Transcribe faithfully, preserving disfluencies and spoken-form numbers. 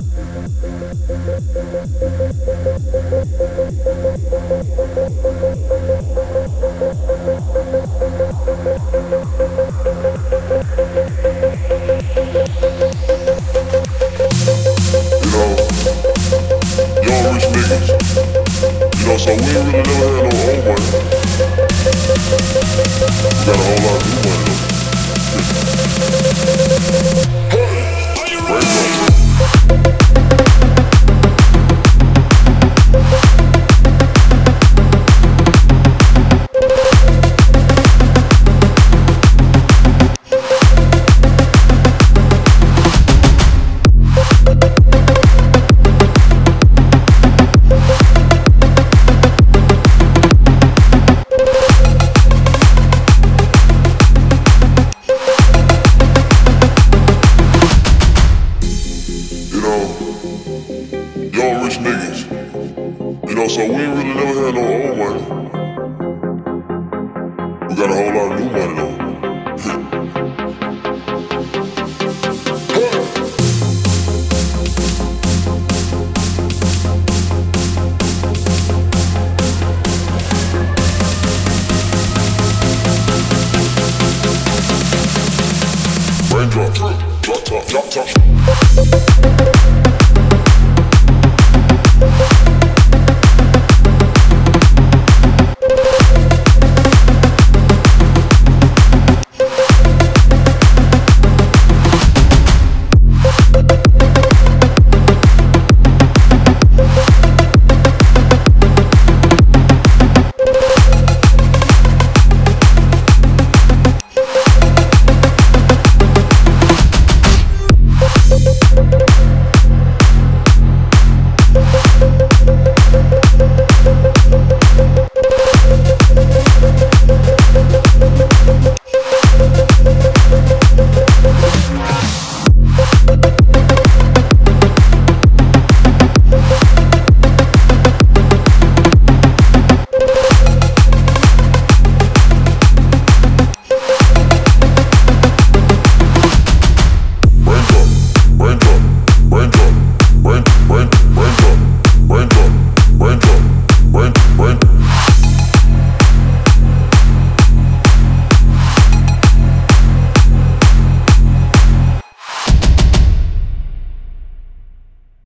Y'all rich niggas. You know, so we ain't really never had no old money. We got a whole lot of new money though. Hey, raise up. Y'all rich niggas. You know, so we ain't really never had no old money. We got a whole lot of new money though.